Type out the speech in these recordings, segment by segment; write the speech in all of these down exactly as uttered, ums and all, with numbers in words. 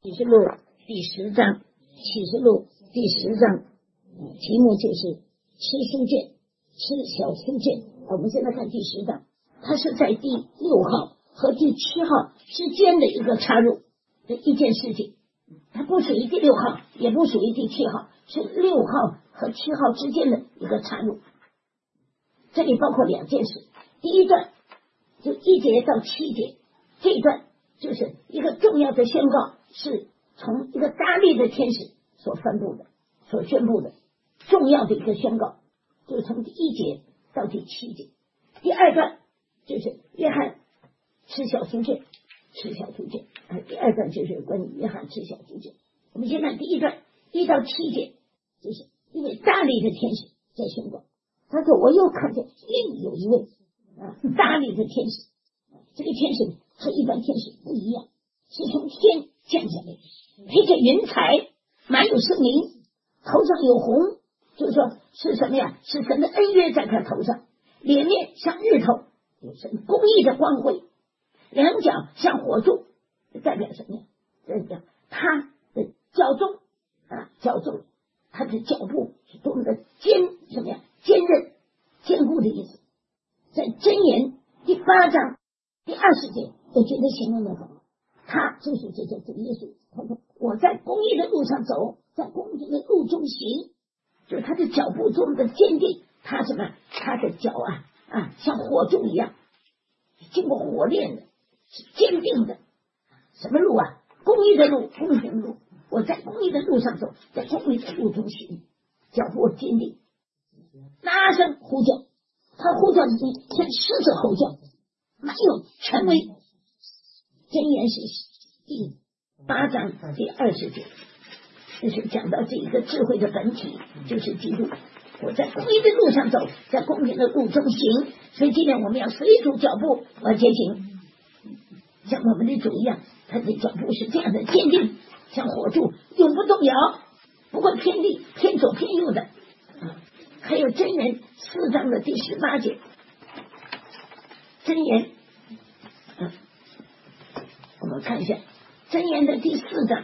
启示录第十章，启示录第十章，题目就是吃书卷，吃小书卷。我们现在看第十章，它是在第六号和第七号之间的一个插入的一件事情，它不属于第六号，也不属于第七号，是六号和七号之间的一个插入。这里包括两件事，第一段就一节到七节，这一段就是一个重要的宣告，是从一个大力的天使所颁布的、所宣布的重要的一个宣告，就是从第一节到第七节。第二段就是约翰吃小书卷，吃小书卷啊。第二段就是关于约翰吃小书卷。我们先看第一段一到七节，就是一位大力的天使在宣告，他说：“我又看见另有一位啊大力的天使，这个天使和一般天使不一样，是从天降下来，披着云彩，满有圣灵，头上有红，就是说是什么呀？是神的恩约在他头上，脸面像日头，有神公义的光辉，两脚像火柱，代表什么呀？代表他的脚中啊，脚中他的脚步是多么的坚什么呀？坚韧、坚固的意思。在箴言第八章第二十节，我觉得形容的很好。他就是这个主耶稣，他说：“我在公义的路上走，在公义的路中行。”就是他的脚步多么的坚定，他什么？他的脚啊啊，像火柱一样，经过火炼的，是坚定的。什么路啊？公义的路，公平路。我在公义的路上走，在公义的路中行，脚步坚定。大声呼叫，他呼叫的声音像狮子吼叫，满有权威。箴言是第八章第二十节，就是讲到这一个智慧的本体就是基督。我在公义的路上走，在公平的路中行。所以今天我们要随主脚步而前行，像我们的主一样，他的脚步是这样的坚定，像火柱，永不动摇，不会偏离偏左偏右的。还有箴言四章的第十八节，箴言，嗯，我们看一下箴言的第四章。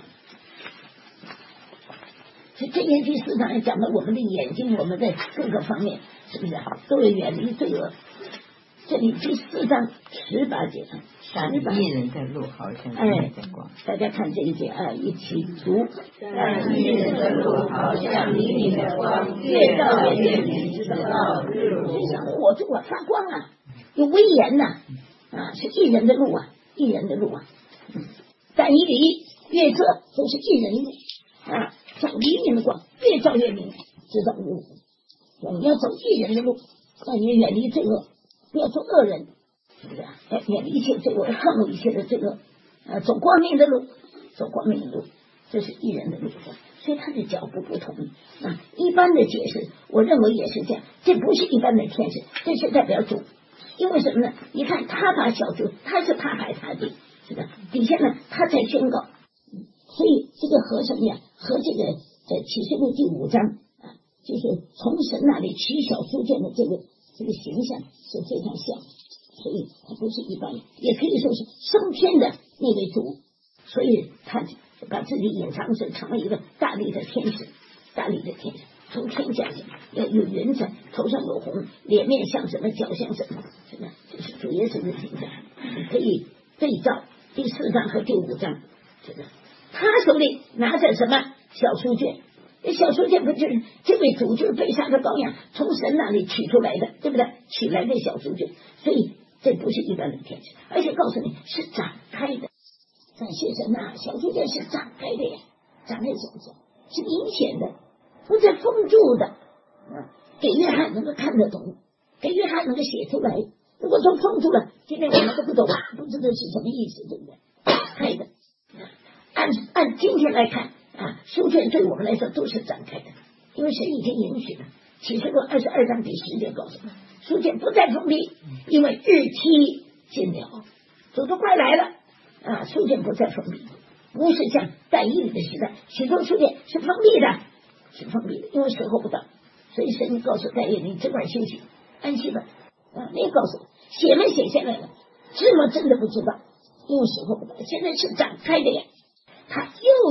这箴言第四章也讲到我们的眼睛，我们的各个方面是不是啊，都有远离罪恶。这里第四章十八节上， 但一人的路好像一人的光。 大家看这一节啊，一起读。 但一人的路好像黎明的光，越照越明，直到日落。 就像火柱啊，发光啊，有威严呐 啊, 啊，是一人的路啊，一人的路啊。嗯、但以理越这都是一人路啊，像黎明的光，越照越明，直到日落。你要走一人的路，那你远离罪恶，不要做恶人。是不是啊？远离一切罪恶，恨恶一切的罪恶，啊，走光明的路，走光明的路，这是一人的路。所以他的脚步不同啊。一般的解释，我认为也是这样，这不是一般的天使，这是代表主。因为什么呢？你看他把小主，他是他排他的，是的，底下呢他在宣告。所以这个和什么呀？和这个在启示录第五章啊，就是从神那里取小书卷的这个这个形象是非常像。所以他不是一般人，也可以说是升天的那位主，所以他把自己隐藏成成为一个大力的天使，大力的天使从天降下，有有云彩，头上有红，脸面像什么，脚像什么，是吧？这是主耶稣的形象。你可以对照第四章和第五章，是吧？他手里拿着什么小书卷？这小书卷不就是这位主就是被杀的羔羊从神那里取出来的，对不对？取来的小书卷，所以这不是一般的天使，而且告诉你是展开的。感谢神呐，小书卷是展开的呀，展开什么时候？是明显的，不是封住的啊，给约翰能够看得懂，给约翰能够写出来。如果都封住了，今天我们都不懂，不知道是什么意思，对不对？开的，按按今天来看啊，书卷对我们来说都是展开的，因为神已经允许了。启示录二十二章第十节告诉我们，书卷不再封闭，因为日期近了，主都快来了啊！书卷不再封闭，不是像但以理的时代，许多书卷是封闭的，是封闭的，因为时候不到，所以神告诉但以理，你只管休息，安息吧。啊，没告诉我写没写下来了，知吗？真的不知道，因为时候不到，现在是展开的呀。他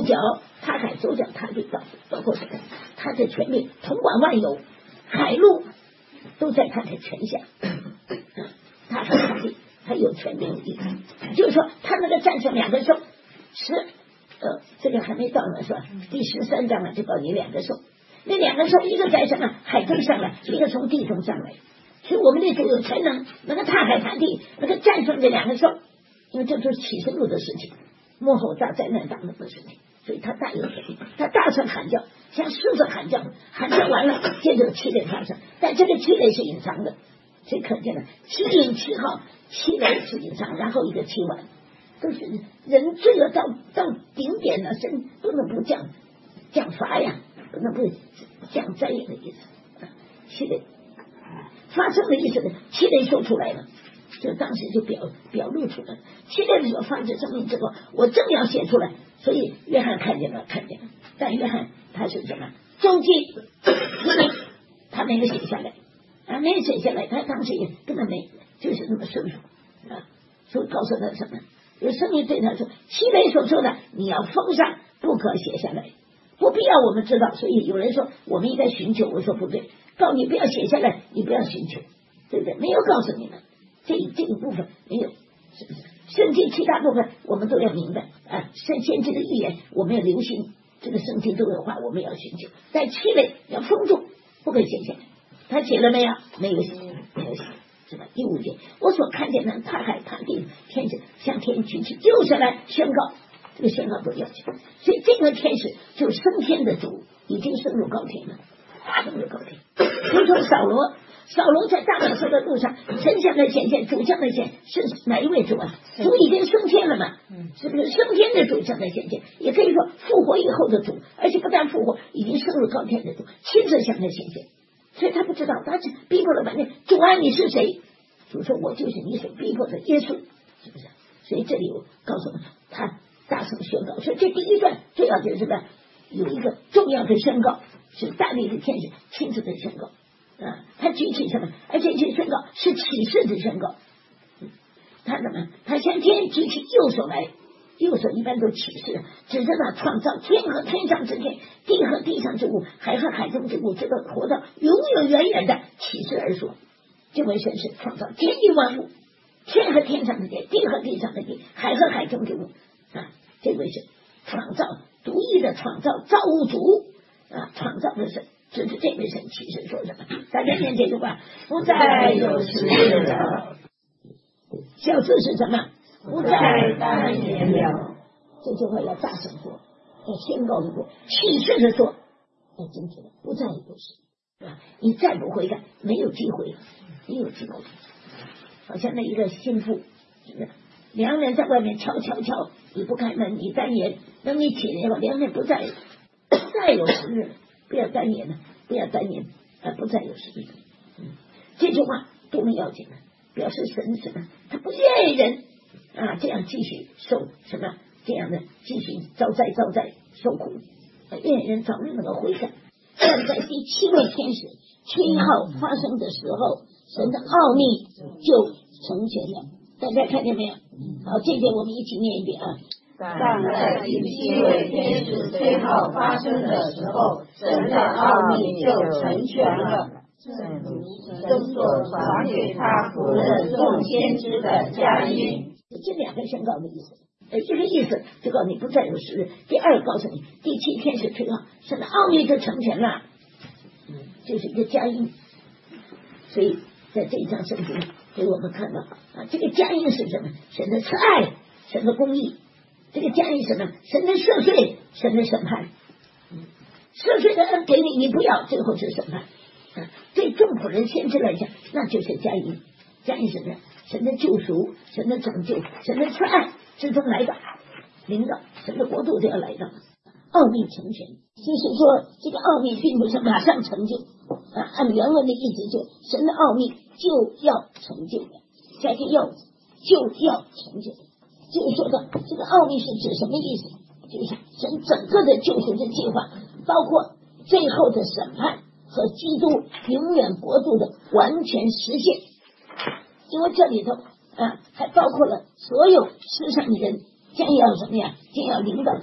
脚踏海，左脚踏地，到包括什么？他的权力统管万有，海陆都在他的权下。踏海踏地，他有权利有力，就是说他那个战胜两个兽，十呃这个还没到呢是吧？第十三章呢就告你两个兽，那两个兽一个在什么海中上来，一个从地中上来。所以我们的主有才能，能够踏海踏地，能够战胜这两个兽，因为这就是启示录的事情，幕后大灾难当中的事情，所以他大有权利，他大声喊叫，像狮子喊叫，喊叫完了，接着七雷发生，但这个七雷是隐藏的，所以可见了七引七号，七雷是隐藏，然后一个七完，都是人罪恶到到顶点了，神不能不降降罚呀，不能不降灾的意思，七雷。发生的意思呢，七雷说出来了，就当时就表表露出来了。七雷的时候发自生命之后，我正要写出来，所以约翰看见了，看见了。但约翰他是什么？中计，他没有写下来啊，没有写下来，他当时也根本没，就是那么顺服啊。所以告诉他什么？有声音对他说：“七雷所说的，你要封上，不可写下来，不必要我们知道。”所以有人说我们应该寻求，我说不对。告你不要写下来，你不要寻求，对不对？没有告诉你们，这这一部分没有，是不是？圣经其他部分我们都要明白啊，圣先知的预言我们要留心，这个圣经都有话我们要寻求，在七类要封住，不可以写下来。他写了没有？没有写，没有写，是吧？第五节，我所看见的踏海踏地天使向天举起，就是来宣告，这个宣告都要紧。所以这个天使就是升天的主，已经升入高天了。升入高天，如同扫罗，扫罗在大马色的路上，神向的显现，主向的显是哪一位主啊？主已经升天了嘛？是不是升天的主向的显现？也可以说复活以后的主，而且不但复活，已经升入高天的主，亲自向他显现。所以他不知道，他是逼迫了半天，主啊，你是谁？主说我就是你所逼迫的耶稣，是不是？所以这里我告诉他，大声宣告。所以这第一段最要紧是什么？有一个重要的宣告。是大力的天使亲自的宣告啊，他举起什么？而且这宣告是启示的宣告。嗯、他怎么？他向天举起右手来，右手一般都启示，指着那创造天和天上之天，地和地上之物，海和海中之物，直到活到永永远远的启示而说。这位神是创造天地万物，天和天上的天，地和地上的地，海和海中之物啊，这位是创造独一的创造造物主。啊，创造的神，这是这位神启示说什么？大家念这句话：不再有时日了。小字是什么？不再单言了。这句话要大声说，要宣告的说，启示的说，要真正的不再有时，啊，你再不悔改，没有机会了，没有机会。好像那一个心腹，是不是？良人在外面敲敲敲，你不开门，你单言，等你起来了，良人不在。再有时日，不要单言了，不要单言，啊，不再有时日。嗯，这句话多么要紧呢？表示神什么？他不愿意人啊这样继续受什么这样的继续遭灾遭灾受苦，愿意人早日能够悔改。但在第七位天使七号发生的时候，神的奥秘就成全了。大家看见没有？好，这节我们一起念一遍啊。 但在第七位天使七号发生的时候，神的奥秘就成全了，正如神所传给他仆人众先知的佳音。 这两个宣告的意思，呃，一个意思就告诉你不再有时日，第二告诉你第七天使七号神的奥秘就成全了，嗯，就是一个佳音。所以在这一章圣经给我们看到啊，这个佳音是什么？神的慈爱，神的公义。这个佳音什么？神的赦罪，神的审判。赦罪的恩给你，你不要，最后是审判。啊，对众仆人先知来讲，那就是佳音。佳音什么？神的救赎，神的拯救，神的慈爱之中来到，领导神的国度就要来到。奥秘成全，就是说这个奥秘并不是马上成就啊，按原文的意思就神的奥秘就要成就的，加个要就要成就。就是说的这个奥秘是指什么意思？就是神整个的救赎的计划，包括最后的审判和基督永远国度的完全实现。因为这里头啊，还包括了所有世上的人将要什么呀？将要领导他们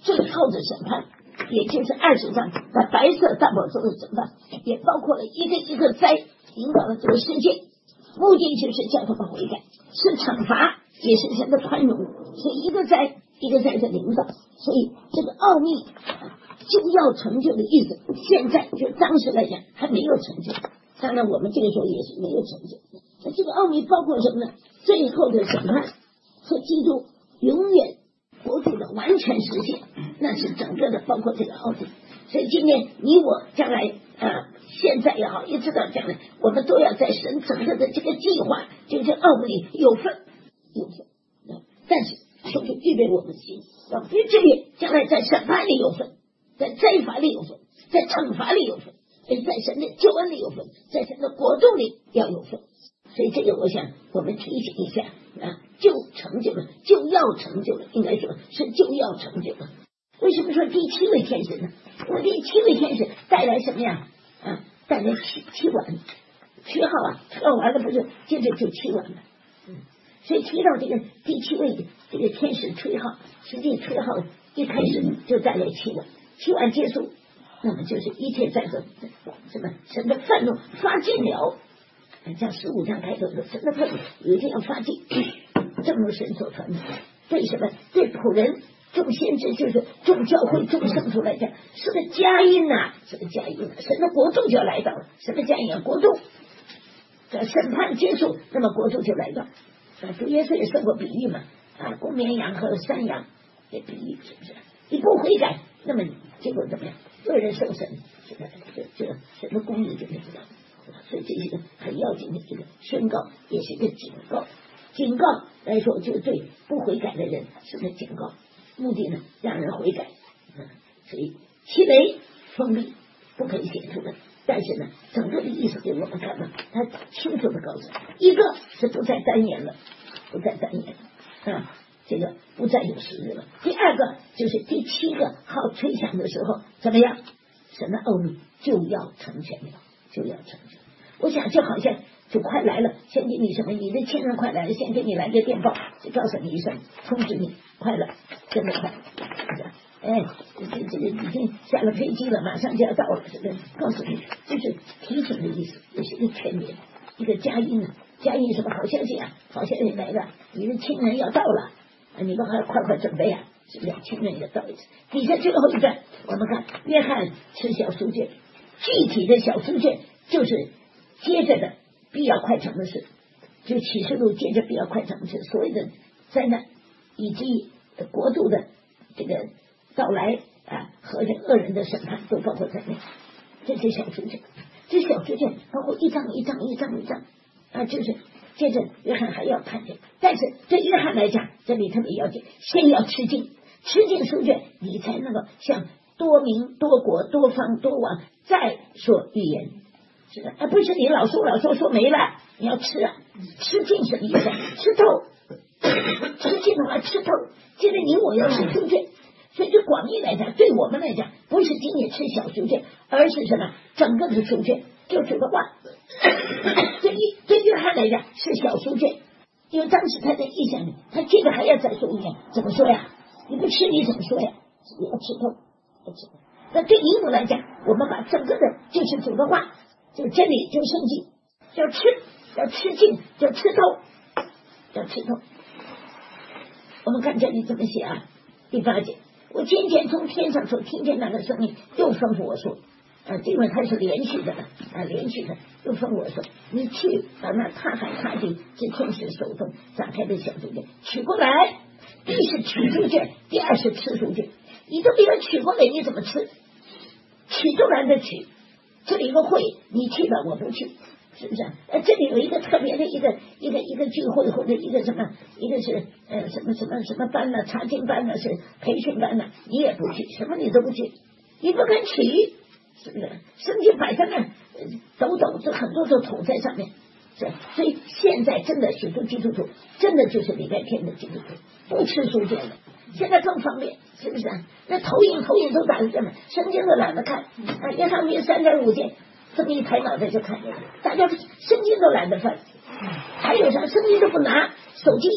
最后的审判，也就是二十章那白色大宝座的审判，也包括了一个一个灾引导了这个世界，目的就是叫他们悔改，是惩罚，也是神的宽容，所以一个灾一个灾的领导，所以这个奥秘就要成就的意思，现在就当时来讲还没有成就，当然我们这个时候也是没有成就。那这个奥秘包括什么呢？最后的审判和基督永远国度的完全实现，那是整个的包括这个奥秘。所以今天你我将来呃现在也好，一直到将来，我们都要在神整个的这个计划，就是奥秘里有份有份。但是就是预备我们的心，要不至于将来在审判里有份，在灾罚里有份，在惩罚里有份，在神的救恩里有份，在神的国度里要有份。所以这个我想我们提醒一下啊，就成就了，就要成就了，应该说是就要成就了。为什么说第七位天使呢？我第七位天使带来什么呀？啊，带来七七碗，七号啊，喝完了不是接着就七碗了。嗯，所以提到这个第七位这个天使吹号，实际吹号一开始就带来七碗，七碗结束，那么就是一切在这什么神的愤怒发尽了。像十五章开头说，神的愤怒有一天要发尽，正如神所传的。对什么？对仆人、众先知，就是众教会、众圣徒来讲，是个佳音呐、啊，是个佳音、啊。神的国度就要来到了，什么佳音啊？国度。这审判结束，那么国度就来到。啊，主耶稣也说过比喻嘛，啊，公绵羊和山羊的比喻，是不是？你不悔改，那么结果怎么样？恶人受审，这个这这神的公义就没有。所以这是一个很要紧的这个宣告，也是一个警告。警告来说，就对不悔改的人是个警告，目的呢让人悔改。嗯，所以七雷封闭不可以写出来，但是呢，整个的意思给我们看到，他清楚的告诉，一个是不再单言了，不再单言了啊，这个不再有时日了。第二个就是第七个号吹响的时候怎么样？神的奥秘就要成全了。就要成就，我想就好像就快来了，先给你什么，你的亲人快来了，先给你来个电报，就告诉你一声，通知你快了，真的快，哎，这这个已经下了飞机了，马上就要到了，是不是？告诉你，这是提醒的意思，也是一个劝勉，一个佳音呢，佳音什么好消息啊？好消息来了，你的亲人要到了，啊，你们还快快准备啊，是不是？亲人要到一次，底下最后一段，我们看约翰吃小书卷。具体的小书卷就是接着的必要快成的事，就启示录接着必要快成的事，所有的灾难以及国度的这个到来啊和这恶人的审判都包括在内。这是小书卷，这小书卷包括一章一章一章一章啊，就是接着约翰还要看见，但是对约翰来讲，这里特别要紧，先要吃尽，吃尽书卷，你才能够像多民多国多方多王再说预言，是的，而不是你老说老说说没了，你要吃啊，吃尽什么意思？吃透，吃尽的话吃透。现在你我要吃书卷，所以对广义来讲，对我们来讲，不是今年吃小书卷，而是什么？整个的书卷，就这个话。对于对约翰来讲是小书卷，因为当时他在意象里，他接着还要再说一遍，怎么说呀？你不吃你怎么说呀？你要吃透。那对淫妇来讲，我们把整个的就是主的话，就真理，就圣经，要吃，要吃尽，要吃透，要吃透。我们看这里怎么写啊？第八节，我今天从天上所听见那个声音，又吩咐我说，啊，因为它是连续的了，啊，连续的，又吩咐我说，你去把那踏海踏地之天使手中展开的小书卷取过来。第一是取书卷，第二是吃书卷。你都没有取过来，你怎么吃？取都懒得取。这里有个会，你去了我不去，是不是？呃，这里有一个特别的一个一个一个聚会，或者一个什么，一个是呃什么什么什么班呢？查经班呢？是培训班呢？你也不去，什么你都不去，你不敢取，是不是？圣经摆在那，抖抖，这很多都捅在上面。是，所以现在真的许多基督徒，真的就是礼拜天的基督徒，不吃书卷了。现在更方便，是不是啊？那投影投影都打在这么，圣经都懒得看啊，约翰福音三点五节，这么一抬脑袋就看见了，大家圣经都懒得翻，还有啥圣经都不拿，手机一个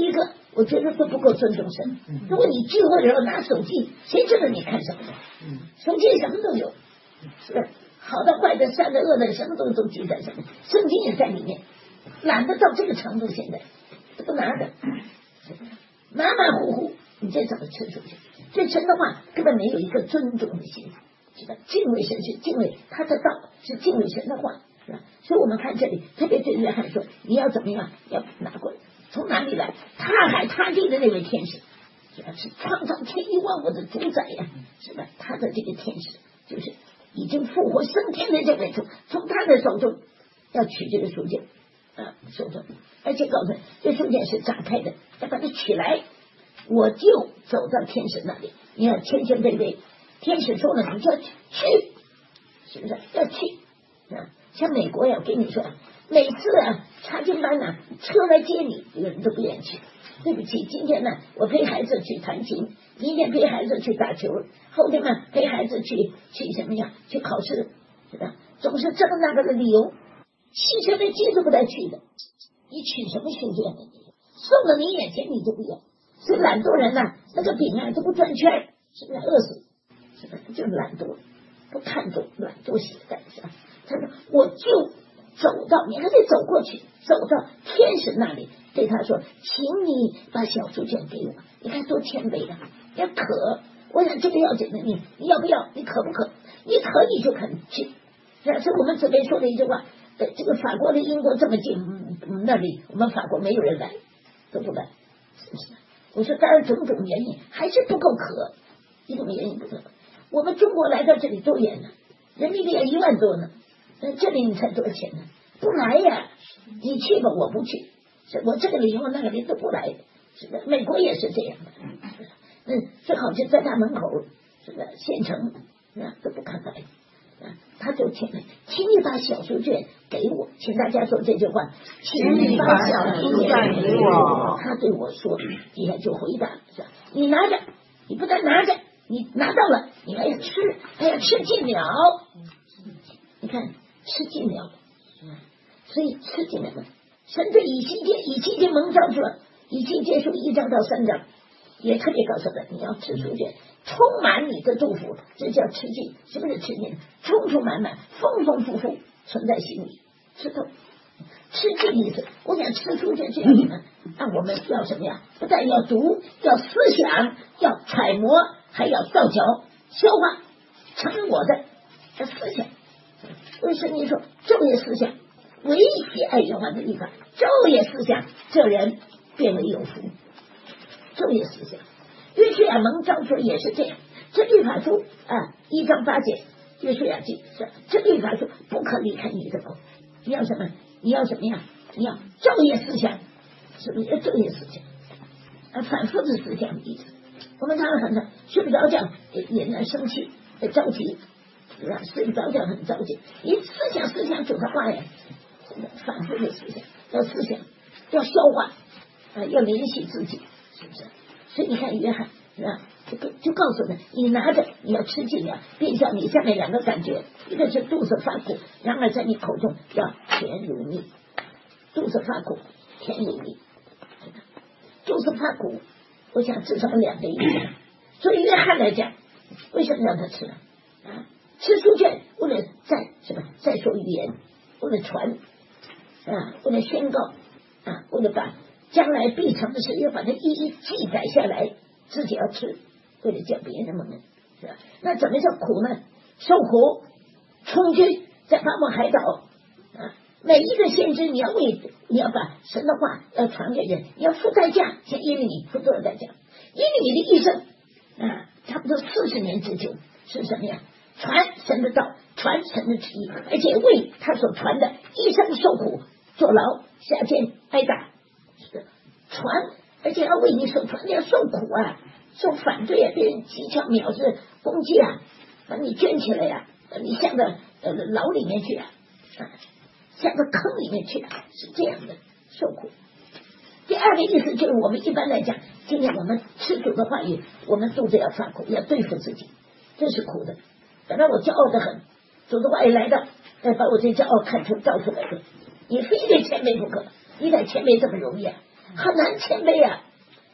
我觉得都不够尊重神。如果你聚会的时候拿手机，谁知道你看什么呢？手机什么都有，是不是？好的、坏的、善的、恶的，什么东西都记在上面，圣经也在里面。懒得到这个程度，现在都不拿着，马马虎虎，你这怎么吃出去？对神的话根本没有一个尊重的心，是吧？敬畏神是敬畏他的道，是敬畏神的话，是吧？所以我们看这里，特别对约翰说，你要怎么样？要拿过来，从哪里来？踏海踏地的那位天使，是吧？是创造天地万物的主宰呀，是吧？他的这个天使就是已经复活升天的这位主，从他的手中要取这个书卷啊，手中，而且告诉你，这书卷是打开的，要把它取来，我就走到天使那里。你要谦谦卑卑，天使说了，你就要去，是不是？要去啊！像美国呀，我跟你说，每次啊，查经班呢，车来接你，有人都不愿意去。对不起，今天呢，我陪孩子去弹琴，明天陪孩子去打球，后天呢，陪孩子去去什么呀？去考试，是吧？总是这个那个的理由。汽车的机都不带去的，你取什么书卷呢？送到你眼前你就不要，所以懒惰人呐、啊，那个饼啊都不转圈，是不是饿死？是不是就是懒惰，不看重懒惰写在上。他说我就走到，你还得走过去，走到天使那里，对他说，请你把小书卷给我。你看多谦卑啊！要渴，我想这个要紧的，你你要不要？你渴不渴？你渴你就肯去。这是我们准备说的一句话。这个法国离英国这么近，嗯、那里我们法国没有人来，都不来，是不是？我说当然种种原因还是不够渴，一种原因不够。我们中国来到这里多远呢？人民币要一万多呢，那这里你才多少钱呢？不来呀！你去吧，我不去。是我这个理由那个理都不来，是的。美国也是这样的，嗯，最好就在他门口，是的，县城啊都不看来。啊，他就请来，请你把小书卷给我，请大家说这句话，请你把小书卷给我。他对我说，底下就回答是吧？你拿着，你不但拿着，你拿到了，你还要吃，还要吃尽了。你看，吃尽了，所以吃尽了。神对以西结，以西结蒙召说，以西结书一章到三章，也特别告诉他，你要吃书卷。充满你的祝福，这叫吃尽。什么是吃尽？充充满满，丰丰富富存在心里，吃透。吃尽意思，我想吃书卷这样什么？那我们要什么呀？不但要读，要思想，要揣摩，还要造脚消化，成我的这思想。为什么你说昼夜思想，唯喜爱耶和华的律法，昼夜思想，这人变为有福。昼夜思想。约书亚蒙召说也是这样，这律法书啊，一章八节，约书亚记是这律法书不可离开你的口。你要什么？你要什么呀？你要昼夜思想，是不是？昼夜思想啊，反复的思想的意思。我们常常很常睡不着觉，也也难生气，着急，是吧？睡不着觉很着急，你思想思想主的话呀，反复的思想，要思想，要消化啊，要联系自己，是不是？所以你看约翰是吧？就就告诉他，你拿着你要吃尽了，变相你下面两个感觉，一个是肚子发苦，然而在你口中要甜如蜜。肚子发苦，甜如蜜。肚子发苦，我想至少两个意思。所以约翰来讲，为什么让他吃啊？啊，吃书卷为了再什么再说语言，为了传啊，为了宣告啊，为了把将来必成的事要把它一一记载下来，自己要吃，为了叫别人们，是吧？那怎么叫苦呢？受苦，充军，在巴莫海岛啊，每一个先知你要为你要把神的话要传给人，你要付代价，像耶利米付多少代价？耶利米的一生啊，差不多四十年之久是什么呀？传神的道，传神的旨意，而且为他所传的一生受苦，坐牢、下监、挨打。传，而且要为你所传的要受苦啊，受反对啊，别人讥诮藐视攻击啊，把你圈起来呀、啊，把你下到呃牢里面去啊，啊，下到坑里面去啊，是这样的受苦。第二个意思就是我们一般来讲，今天我们吃主的话语，我们肚子要发苦，要对付自己，这是苦的。本来我骄傲的很，主的话语来到，要把我这骄傲看出照出来的，你非得谦卑不可，你得谦卑这么容易啊？很难谦卑啊！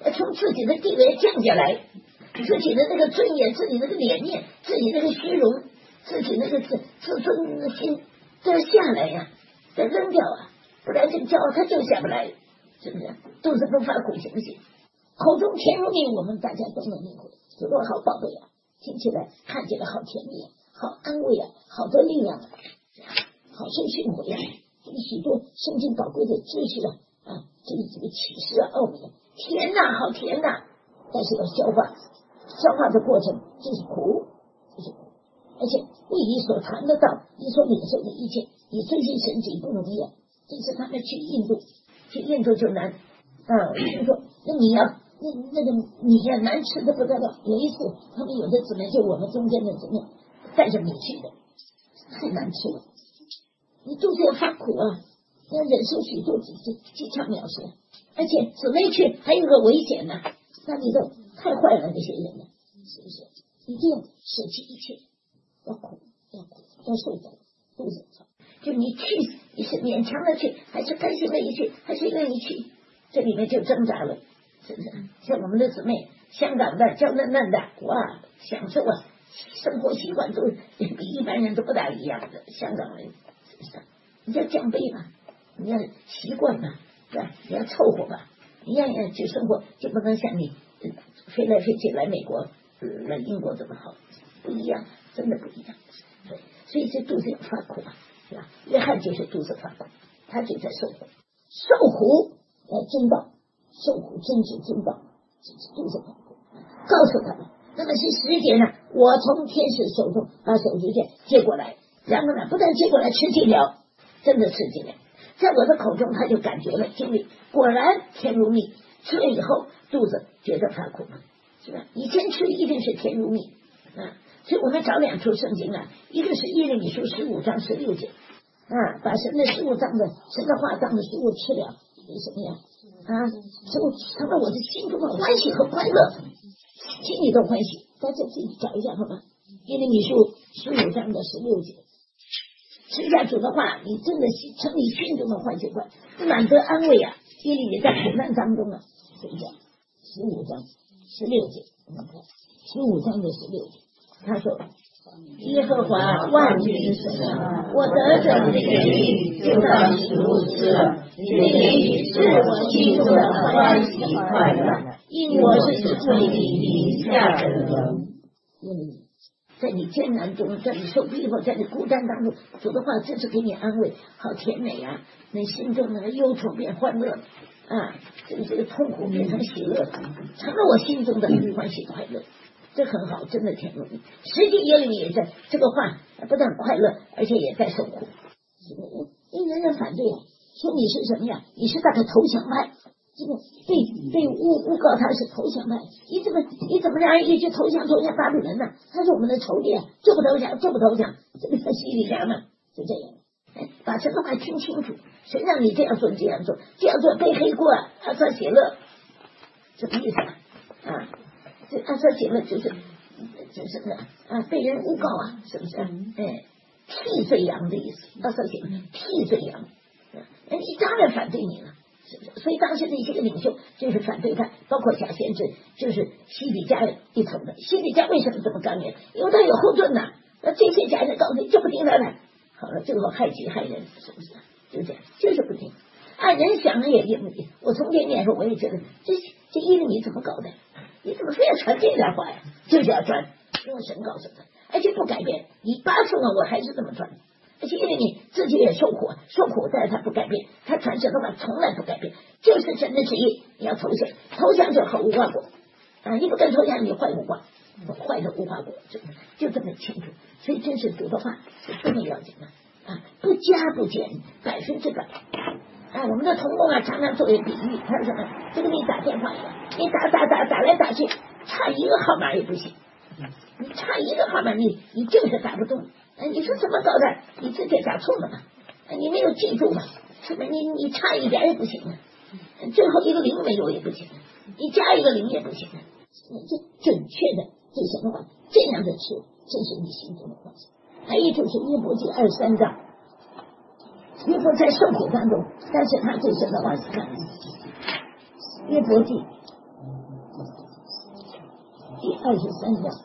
要从自己的地位降下来，自己的那个尊严，自己那个脸面，自己那个虚荣，自己那个自自尊的心都要下来呀，得扔掉啊，不然这个骄傲他就下不来，是不是？肚子不发苦行不行？口中甜如蜜，我们大家都能领会，主多好宝贝啊，听起来看起来好甜蜜啊，好安慰啊，好多力量啊，好生训诲呀，这个许多圣经宝贵的知识啊，啊，这个这个启示啊，奥秘啊，甜呐、啊，好甜呐、啊，但是要消化，消化的过程就是苦，就是苦，而且为你所传的道，你所领受的一切，你遵循神迹不容易啊。这次他们去印度，去印度就难啊，听说那你要。那那个米呀、啊、难吃的不得了。有一次，他们有的姊妹就我们中间的姊妹带着米去的，太难吃了。你肚子要发苦啊，要忍受许多几几场藐视，而且姊妹去还有个危险呢、啊，那你都太坏了那些人了，是不是？一定要舍弃一切，要苦要苦要受苦，肚子疼。就你去，你是勉强的去，还是甘心乐意去，还是愿意去？这里面就挣扎了。是不是？像我们的姊妹，香港的娇嫩嫩的，哇，享受啊，生活习惯都比一般人都不大一样的。香港人是不是？你要降卑嘛，你要习惯嘛，是吧？你要凑合吧，你样样去生活，就不能像你飞来飞去来美国、来英国这么好，不一样，真的不一样。对，所以这肚子要发苦啊，是吧？约翰就是肚子发苦，他就在受苦，受苦来争道。受苦真知真道，这是肚子发苦。告诉他们，那么是时节呢，我从天使手中把手中剑接过来，然后呢，不但接过来吃进了，真的吃进了，在我的口中他就感觉了经历，果然甜如蜜。吃了以后，肚子觉得发苦了，是吧？以前吃一定是甜如蜜啊。所以我们找两处圣经啊，一个是耶利米书十五章十六节啊，把神的食物当的神的话当的食物吃了，为什么呀？啊，就成了我的心中的欢喜和快乐，心里的欢喜。大家自己找一下好吗？耶利米书十五章的十六节，吃下主的话，你真的成你心中的欢喜快，满得安慰啊！耶利米在苦难当中啊，是不是？十五章十六节，我们看十五章的十六节，他说。耶和华万军之神，我得着你的言语，就当食物吃了。你的言语是我心中的欢喜快乐，因我是为你名下的人。嗯，在你艰难中，在你受逼迫，在你孤单当中，主的话真是给你安慰，好甜美啊！你心中那个忧愁变欢乐啊，这个这个痛苦变成喜乐，成了我心中的欢喜快乐。这很好，真的挺容易。实际耶利米也在这个话不但快乐，而且也在受苦。因人人反对啊，说你是什么呀？你是那个投降派，这个被被诬诬告他是投降派。你怎么你怎么让人一直投降投降巴比伦呢？他是我们的仇敌啊，就不投降就不投降，这个是西里家嘛，就这样。哎，把这个话听清楚，谁让你这样做这样做，这样做背黑锅啊，他说写乐，什么意思啊？啊？这他说写了就是就是呢啊，被人诬告啊，是不是？哎，替罪羊的意思。他说写替罪羊，哎，你当然反对你了，是不是？所以当时那些个领袖就是反对他，包括假先知，就是西底家一头的。西底家为什么这么刚烈？因为他有后盾呐、啊。那这些假人告诉你就不听他的，好了，最后害己害人，是不是？就这样，就是不听。按人想的也也不听。我从前年时候我也觉得这这耶利米怎么搞的？你怎么非要传这点话呀？就是要传，因为神告诉他，而且不改变。你八次了，我还是这么传，而且因为你自己也受苦，受苦，但是他不改变，他传神的话从来不改变，就是神的旨意。你要投降，投降就好无花果啊！你不跟投降，你坏无花，坏的无花果，就就这么清楚。所以真是主的话是这么要紧的啊，不加不减，百分之百。啊，我们的同工啊，常常作为比喻，他说什么？就跟你打电话一样，你打打打打来打去，差一个号码也不行，你差一个号码，你你就是打不动。啊，你说怎么搞的？你自己打错了嘛？啊，你没有记住嘛？是吧？你你差一点也不行啊，最后一个零没有也不行，你加一个零也不行啊。这准确的这什么话？这样的吃，这是你心中的欢喜。还有一就是约伯记二十三章。约伯在受苦当中，但是他对神的话是看约伯记二十三章，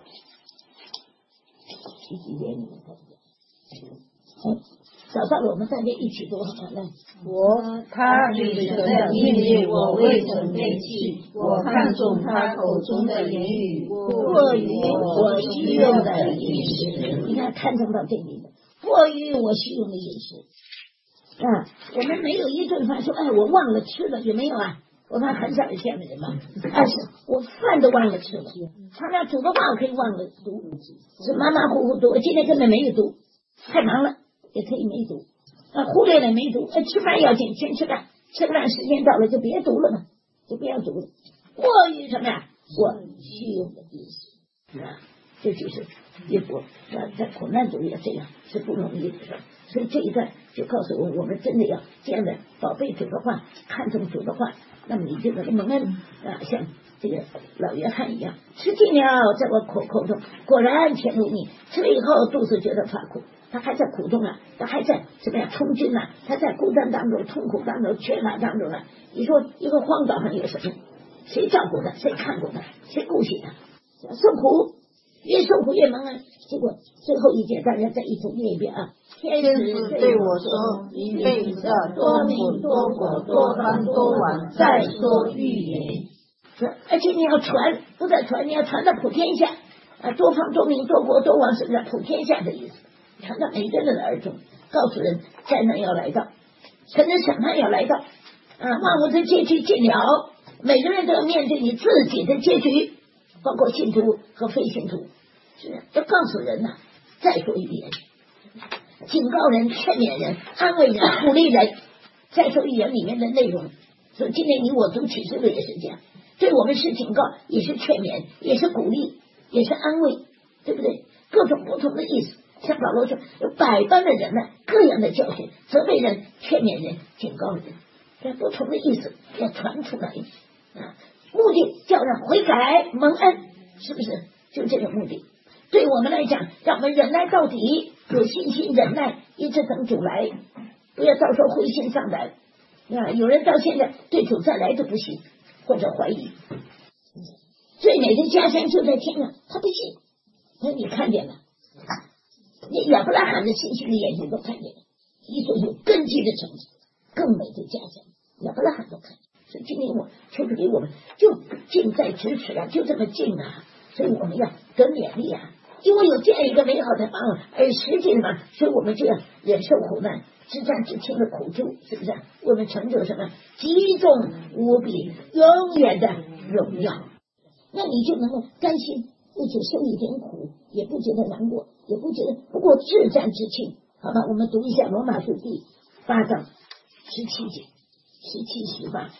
第几节你们看一下？好，找到了，我们大家一起读好了。 我他女神的命令，我未曾背弃。我看重他口中的言语，过于我虚用的饮食。 你看，看重到这里了，过于我虚用的饮食啊！我们没有一顿饭说，哎，我忘了吃了，有没有啊？我看很少有这样的人吧。但是我饭都忘了吃了，常常煮的话我可以忘了读，是马马虎虎读。我今天根本没有读，太忙了，也可以没读。啊，忽略了没读，呃，吃饭要紧，先吃饭，吃饭时间到了就别读了嘛，就不要读了。过于什么呀？我虚用的意思啊，这就是一波在在苦难中也这样是不容易的事。所以这一段就告诉我，我们真的要这样的宝贝主的话，看重主的话，那么你就能蒙恩啊，像这个老约翰一样，吃进了在我口口中，果然甜如蜜，吃了以后肚子觉得发苦。他还在苦中啊，他还在怎么样充军啊？他在孤单当中、痛苦当中、缺乏当中啊。你说一个荒岛上有什么？谁照顾他？谁看顾他？谁顾惜他？受苦，越受苦越蒙恩。结果最后一节，大家再一起念一遍啊！ 天使对我说：“一辈子多民多国多方多王，再说预言。 而且你要传，不但传，你要传到普天下啊！多方多民多国多王是不是普天下的意思？传到每个人的耳中，告诉人灾难要来到，神的审判要来到啊！万物的结局尽了，每个人都要面对你自己的结局，包括信徒和非信徒，是要告诉人呐、啊，再说预言，警告人、劝勉人、安慰人、鼓励人。再说预言里面的内容，所以今天你我读启示录也是这样，对我们是警告，也是劝勉，也是鼓励，也是安慰，对不对？各种不同的意思。像保罗说，有百般的人呢，各样的教训，责备人、劝勉人、警告人，这不同的意思要传出来啊，目的叫人悔改蒙恩，是不是？就这个目的。对我们来讲，让我们忍耐到底，有信心忍耐，一直等主来，不要到时候灰心丧胆啊！有人到现在对主再来都不信，或者怀疑。最美的家乡就在天上，他不信，那你看见了？你亚伯拉罕的信心的眼睛都看见了，一座有根基的城市，更美的家乡，亚伯拉罕都看见。所以今天我求主给我们就近在咫尺啊，就这么近啊，所以我们要得勉励啊，因为有这样一个美好的方案，而实际嘛，所以我们就要忍受苦难，至战至轻的苦楚，是不是？我们成就什么极重无比永远的荣耀，那你就能够甘心。不只受一点苦，也不觉得难过，也不觉得不过至战之庆，好吧？我们读一下罗马书第八章十七节，十七十八，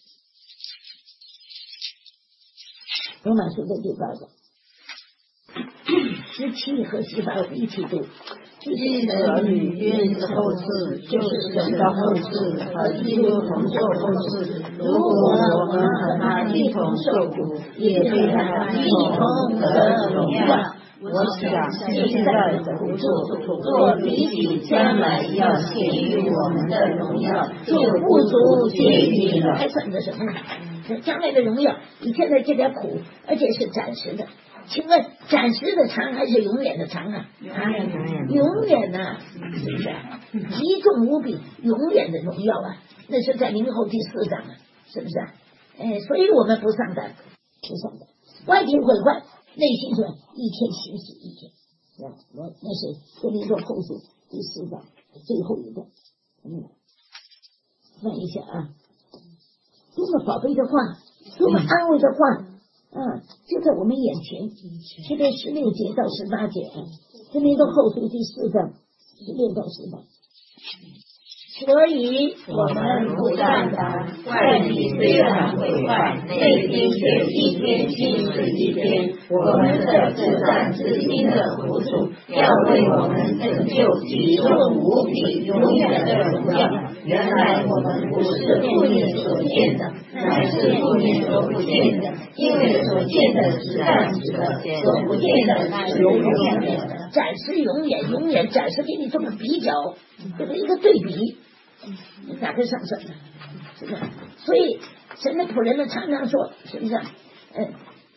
罗马书的第八章十七和十八，我们一起读。 基督儿女愿是后世，就是神的后世，和基督同受后世。如果我们和他一同受苦，也对他一同得荣耀。我想现在的苦楚，若比起将来要显于我们的荣耀，就不足介意了。 还算着什么呢？将来的荣耀，你现在这点苦，而且是暂时的。请问暂时的长还是永远的长啊？永远啊，是不是？极重无比，永远的荣耀啊！那是在零后第四章啊，是不是啊？哎，所以我们不上当，不上当。外体毁坏，内心说一天行死一天，是吧？我那是哥林多后书第四章最后一段，嗯，看一下啊，多么宝贝的话，多么安慰的话。啊，就在我们眼前，这边十六节到十八节啊，这边都后书第四章十六到十八。所以我们不但的外体虽然毁坏，内心却一天新似一天。我们的至战至轻的苦楚，要为我们成就极重无比永远的荣耀。原来我们不是父眼所见的，乃是父眼所不见的，因为所见的是暂时的，所不见的是永远的。 暂时永远，永远暂时给你这么比较，这个一个对比，哪个上升呢？是不是？所以神的仆人们常常说，是不是？嗯，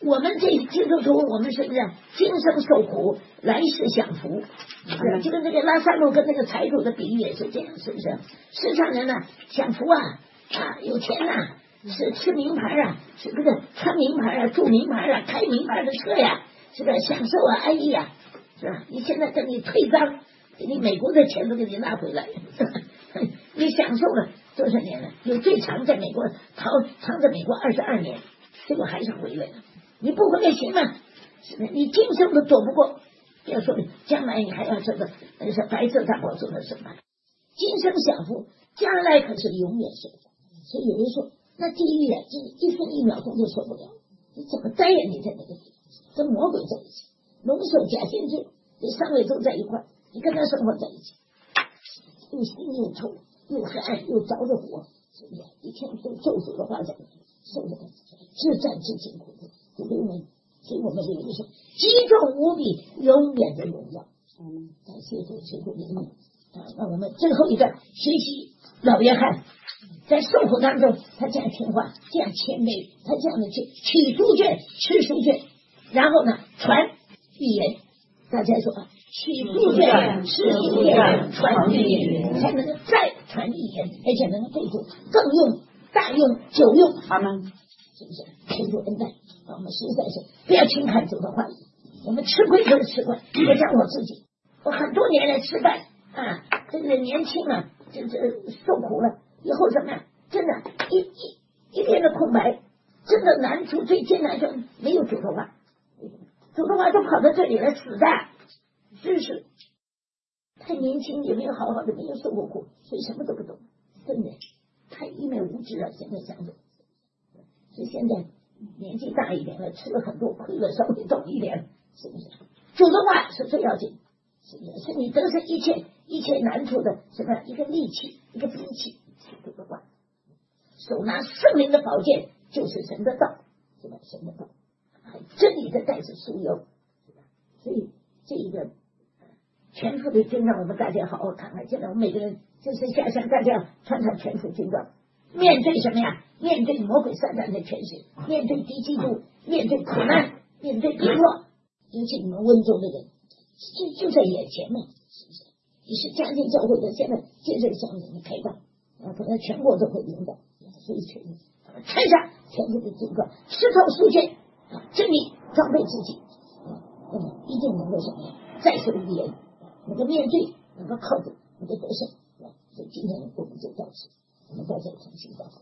我们这基督徒，我们是不是今生受苦，来世享福？是就跟这个拉萨路跟那个财主的比喻也是这样，是不是？世上人呢、啊，享福啊啊，有钱呐、啊，是吃名牌啊，是不是穿名牌啊，住名牌啊，开名牌的车呀、啊，是不是享受啊，安逸啊，是吧？你现在等你退赃，给你美国的钱都给你拿回来，你享受了多少年了？有最长在美国逃藏在美国二十二年，结果还是回来了。你不回来行吗？是的，你今生都躲不过，不要说将来你还要这个那是白色大宝座的审判。今生享福，将来可是永远受苦。所以有人说，那地狱啊，这一分一秒钟都受不了，你怎么待呀？你在那个地方跟魔鬼在一起，龙首假先知跟三位都在一块，你跟他生活在一起，又腥又臭，又黑暗，又着着火，是不是？一天都咒诅的话在受着自战自辛苦的。给我们给我们这个是极重无比永远的荣耀。嗯，感谢主，谢主怜悯啊！那我们最后一个学习老约翰在受苦当中，他这样听话，这样谦卑，他这样的去取书卷、吃书卷，然后呢传预言。大家说啊，取书卷、吃书卷、传预言，才能够再传预言，而且能够对付更用、大用、久用。阿门。是不是？求主恩待。我们实在是不要轻看主的话语，我们吃亏就是吃亏。我讲我自己，我很多年来吃饭啊，这个年轻啊，这这受苦了，以后怎么样？真的，一一一片的空白，真的难处最艰难就没有主的话，主的话都跑到这里来死的，知识太年轻，也没有好好的，没有受过苦，所以什么都不懂，真的太一面无知了。现在想着，所以现在。年纪大一点了，吃了很多亏了，稍微懂一点，是不是？主的话是最要紧，是不是？是你得胜一切一切难处的什么一个利器，一个兵器，是主的话。手拿圣灵的宝剑，就是神的道，是吧？神的道，还真理的带子酥油，是吧？所以这一个全副的军装，我们大家好好看看。现在我们每个人就是下乡，大家要穿上全副军装。面对什么呀？面对魔鬼撒旦的权势，面对敌基督，面对苦难，面对逼迫，尤其你们温州的人，就就在眼前嘛，是不是？你是家庭教会的，现在接着向你们开放，啊，可能全国都会领导，所以全穿上全部的军装，吃透书卷啊，真理装备自己，啊，那么一定能够什么呀？再受预言，能够面对，能够靠主，能够得胜，啊，所以今天我们就到此。我们大家同心祷告。